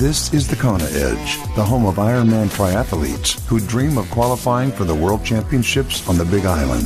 This is the Kona Edge, the home of Ironman triathletes who dream of qualifying for the World Championships on the Big Island.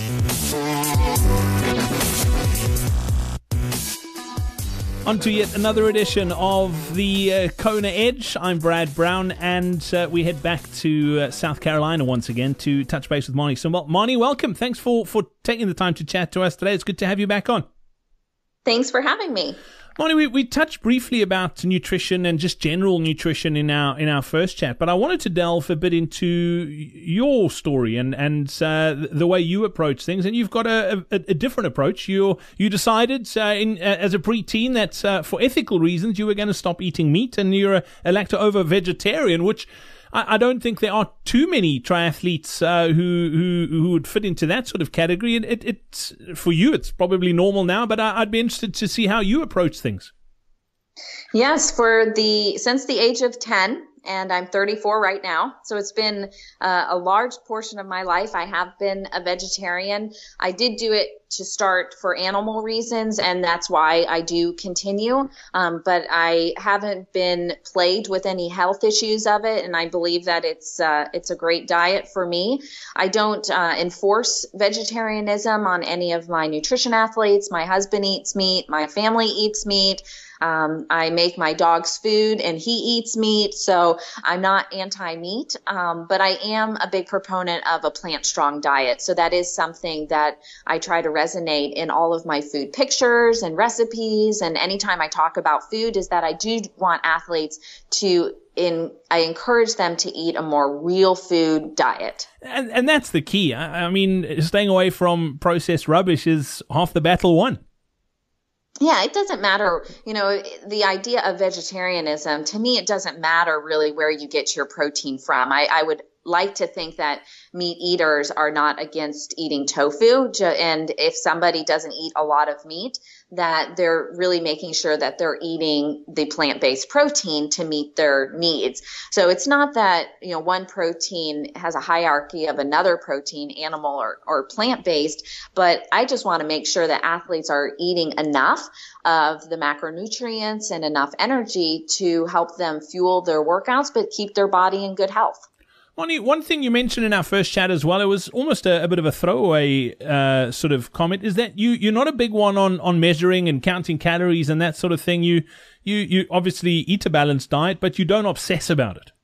On to yet another edition of the Kona Edge. I'm Brad Brown, and we head back to South Carolina once again to touch base with Marnie Sumwalt. Marnie, welcome. Thanks for taking the time to chat to us today. It's good to have you back on. Thanks for having me. Marnie, we touched briefly about nutrition and just general nutrition in our first chat, but I wanted to delve a bit into your story and the way you approach things. And you've got a different approach. You decided as a preteen that for ethical reasons you were going to stop eating meat, and you're a lacto-ovo vegetarian, which I don't think there are too many triathletes who would fit into that sort of category. It's for you, it's probably normal now, but I'd be interested to see how you approach things. Yes, since the age of 10, and I'm 34 right now. So it's been a large portion of my life. I have been a vegetarian. I did do it to start for animal reasons, and that's why I do continue. But I haven't been plagued with any health issues of it, and I believe that it's a great diet for me. I don't enforce vegetarianism on any of my nutrition athletes. My husband eats meat. My family eats meat. I make my dog's food and he eats meat, so I'm not anti-meat, but I am a big proponent of a plant-strong diet. So that is something that I try to resonate in all of my food pictures and recipes, and anytime I talk about food, is that I do want athletes I encourage them to eat a more real food diet. And that's the key. I mean, staying away from processed rubbish is half the battle won. Yeah, it doesn't matter. The idea of vegetarianism, to me, it doesn't matter really where you get your protein from. I would like to think that meat eaters are not against eating tofu. And if somebody doesn't eat a lot of meat, that they're really making sure that they're eating the plant-based protein to meet their needs. So it's not that, one protein has a hierarchy of another protein, animal or plant-based, but I just want to make sure that athletes are eating enough of the macronutrients and enough energy to help them fuel their workouts, but keep their body in good health. One thing you mentioned in our first chat as well, it was almost a bit of a throwaway sort of comment, is that you're not a big one on measuring and counting calories and that sort of thing. You obviously eat a balanced diet, but you don't obsess about it.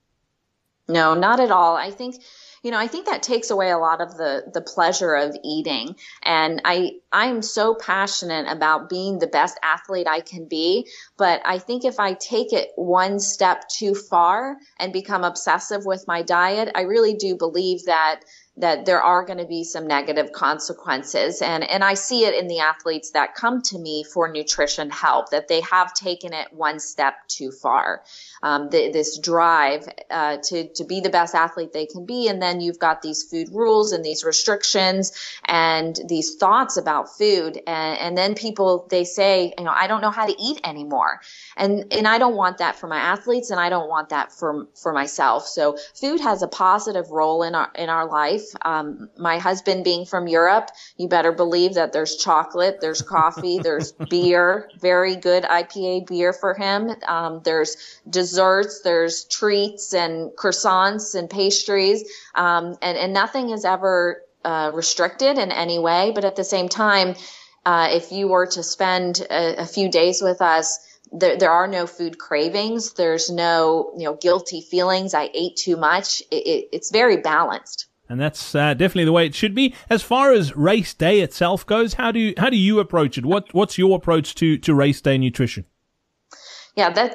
No, not at all. I think that takes away a lot of the pleasure of eating. And I'm so passionate about being the best athlete I can be. But I think if I take it one step too far and become obsessive with my diet, I really do believe that there are going to be some negative consequences. And I see it in the athletes that come to me for nutrition help, that they have taken it one step too far. This drive to be the best athlete they can be. And then you've got these food rules and these restrictions and these thoughts about food. And then people, they say, I don't know how to eat anymore. And I don't want that for my athletes, and I don't want that for myself. So food has a positive role in our life. My husband being from Europe, you better believe that there's chocolate, there's coffee, there's beer, very good IPA beer for him. There's desserts, there's treats and croissants and pastries. And nothing is ever restricted in any way. But at the same time, if you were to spend a few days with us, there are no food cravings. There's no, guilty feelings. I ate too much. It's very balanced. And that's definitely the way it should be. As far as race day itself goes, how do you approach it? What's your approach to race day nutrition? Yeah,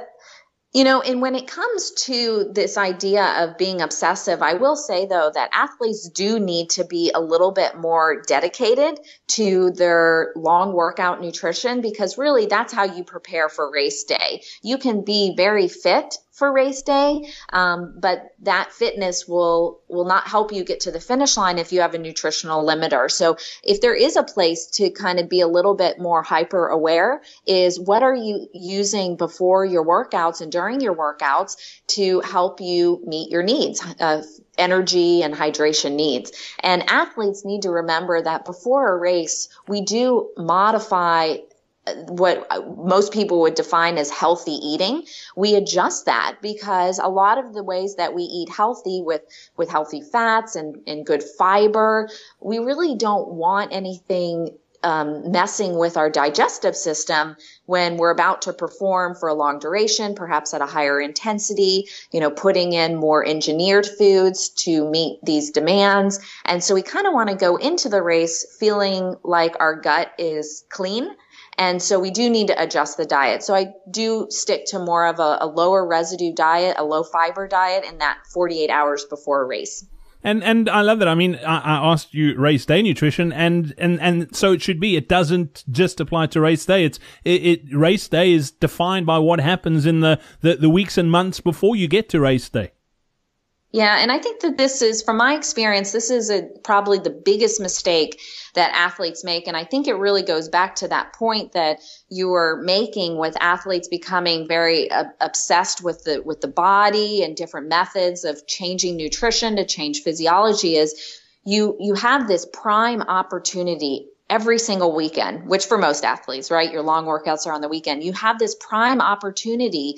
and when it comes to this idea of being obsessive, I will say, though, that athletes do need to be a little bit more dedicated to their long workout nutrition, because really that's how you prepare for race day. You can be very fit for race day, but that fitness will not help you get to the finish line if you have a nutritional limiter. So if there is a place to kind of be a little bit more hyper aware, is what are you using before your workouts and during your workouts to help you meet your needs, energy and hydration needs. And athletes need to remember that before a race, we do modify what most people would define as healthy eating, we adjust that because a lot of the ways that we eat healthy with healthy fats and good fiber, we really don't want anything messing with our digestive system when we're about to perform for a long duration, perhaps at a higher intensity, putting in more engineered foods to meet these demands. And so we kind of want to go into the race feeling like our gut is clean. And so we do need to adjust the diet. So I do stick to more of a lower residue diet, a low fiber diet in that 48 hours before a race. And I love that. I mean, I asked you race day nutrition, and so it should be. It doesn't just apply to race day. Race day is defined by what happens in the weeks and months before you get to race day. Yeah, and I think that this is, from my experience, this is probably the biggest mistake that athletes make. And I think it really goes back to that point that you were making with athletes becoming very obsessed with the body and different methods of changing nutrition to change physiology. Is you have this prime opportunity every single weekend, which for most athletes, right? Your long workouts are on the weekend. You have this prime opportunity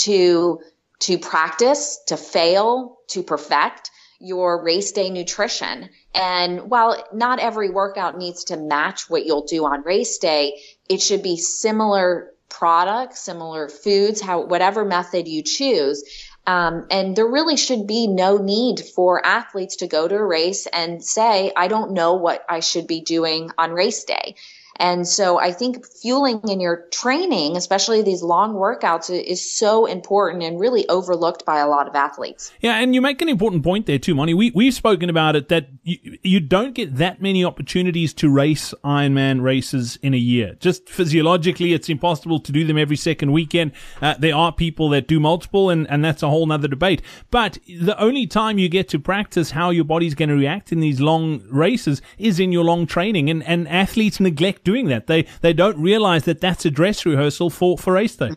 to practice, to fail, to perfect your race day nutrition. And while not every workout needs to match what you'll do on race day, it should be similar products, similar foods, whatever method you choose. And there really should be no need for athletes to go to a race and say, I don't know what I should be doing on race day. And so I think fueling in your training, especially these long workouts, is so important and really overlooked by a lot of athletes. Yeah, and you make an important point there too, Moni. We've spoken about it, that you don't get that many opportunities to race Ironman races in a year. Just physiologically, it's impossible to do them every second weekend. There are people that do multiple, and that's a whole nother debate. But the only time you get to practice how your body's going to react in these long races is in your long training, and athletes neglect doing that. They don't realize that that's a dress rehearsal for race day.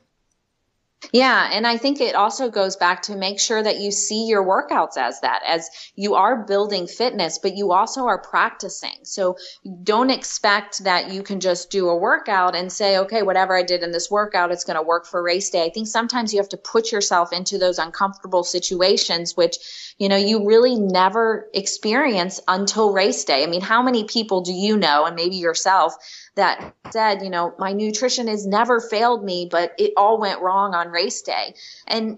Yeah, and I think it also goes back to make sure that you see your workouts as that, as you are building fitness, but you also are practicing. So don't expect that you can just do a workout and say, okay, whatever I did in this workout, it's going to work for race day. I think sometimes you have to put yourself into those uncomfortable situations, which, you really never experience until race day. I mean, how many people do you know, and maybe yourself, that said, my nutrition has never failed me, but it all went wrong on race day. And,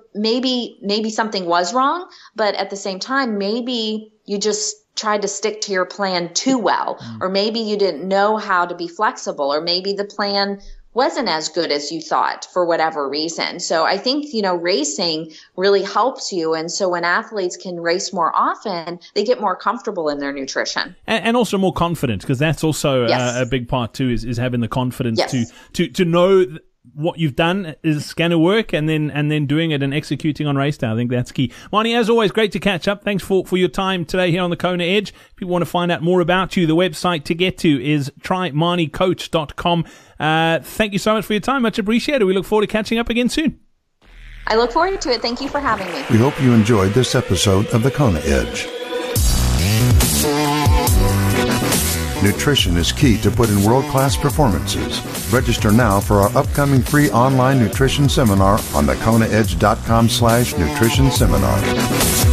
maybe something was wrong, but at the same time, maybe you just tried to stick to your plan too well, or maybe you didn't know how to be flexible, or maybe the plan wasn't as good as you thought for whatever reason. So I think, racing really helps you. And so when athletes can race more often, they get more comfortable in their nutrition. And also more confident, because that's also a big part too, is having the confidence to know what you've done is going to work, and then doing it and executing on race day. I think that's key. Moni, as always, great to catch up. Thanks for your time today here on the Kona Edge. If you want to find out more about you, the website to get to is trymonicoach.com. Thank you so much for your time. Much appreciated. We look forward to catching up again soon. I look forward to it. Thank you for having me. We hope you enjoyed this episode of the Kona Edge. Nutrition is key to put in world-class performances. Register now for our upcoming free online nutrition seminar on thekonaedge.com/nutrition seminar.